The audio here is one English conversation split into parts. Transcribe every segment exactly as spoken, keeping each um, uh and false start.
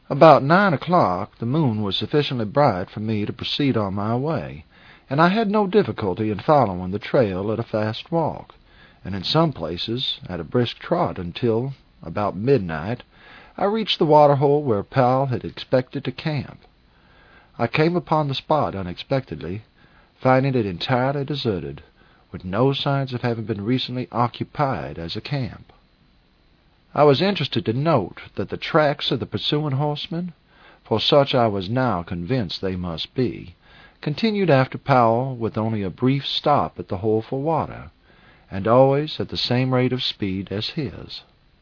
About nine o'clock the moon was sufficiently bright for me to proceed on my way, and I had no difficulty in following the trail at a fast walk, and in some places at a brisk trot until, about midnight, I reached the water-hole where Powell had expected to camp. I came upon the spot unexpectedly, finding it entirely deserted, with no signs of having been recently occupied as a camp. I was interested to note that the tracks of the pursuing horsemen, for such I was now convinced they must be, continued after Powell with only a brief stop at the hole for water, and always at the same rate of speed as his.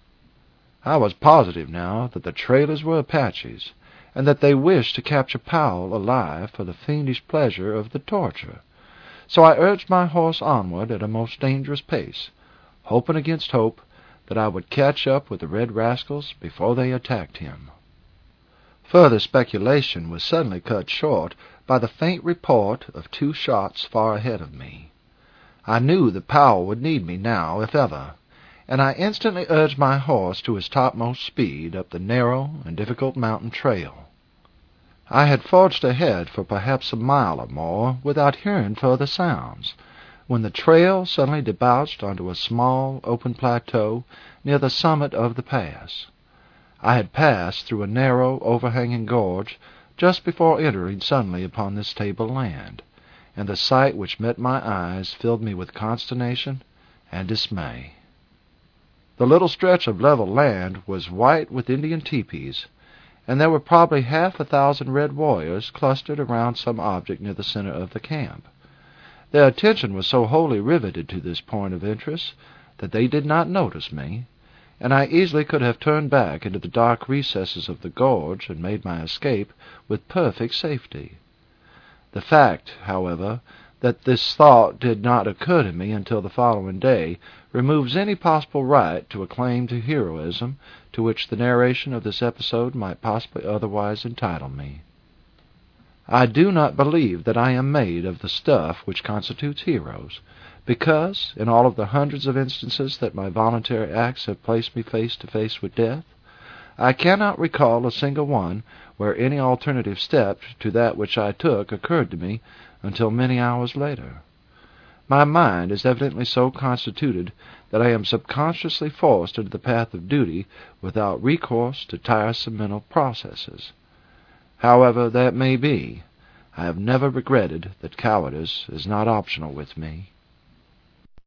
I was positive now that the trailers were Apaches, and that they wished to capture Powell alive for the fiendish pleasure of the torture, so I urged my horse onward at a most dangerous pace, hoping against hope that I would catch up with the red rascals before they attacked him. Further speculation was suddenly cut short by the faint report of two shots far ahead of me. I knew that Powell would need me now, if ever, and I instantly urged my horse to his topmost speed up the narrow and difficult mountain trail. I had forged ahead for perhaps a mile or more without hearing further sounds, when the trail suddenly debouched onto a small open plateau near the summit of the pass. I had passed through a narrow, overhanging gorge just before entering suddenly upon this tableland, and the sight which met my eyes filled me with consternation and dismay. The little stretch of level land was white with Indian teepees, and there were probably half a thousand red warriors clustered around some object near the center of the camp. Their attention was so wholly riveted to this point of interest that they did not notice me, and I easily could have turned back into the dark recesses of the gorge and made my escape with perfect safety. The fact, however, that this thought did not occur to me until the following day removes any possible right to a claim to heroism to which the narration of this episode might possibly otherwise entitle me. I do not believe that I am made of the stuff which constitutes heroes, because, in all of the hundreds of instances that my voluntary acts have placed me face to face with death, I cannot recall a single one where any alternative step to that which I took occurred to me until many hours later. My mind is evidently so constituted that I am subconsciously forced into the path of duty without recourse to tiresome mental processes. However that may be, I have never regretted that cowardice is not optional with me.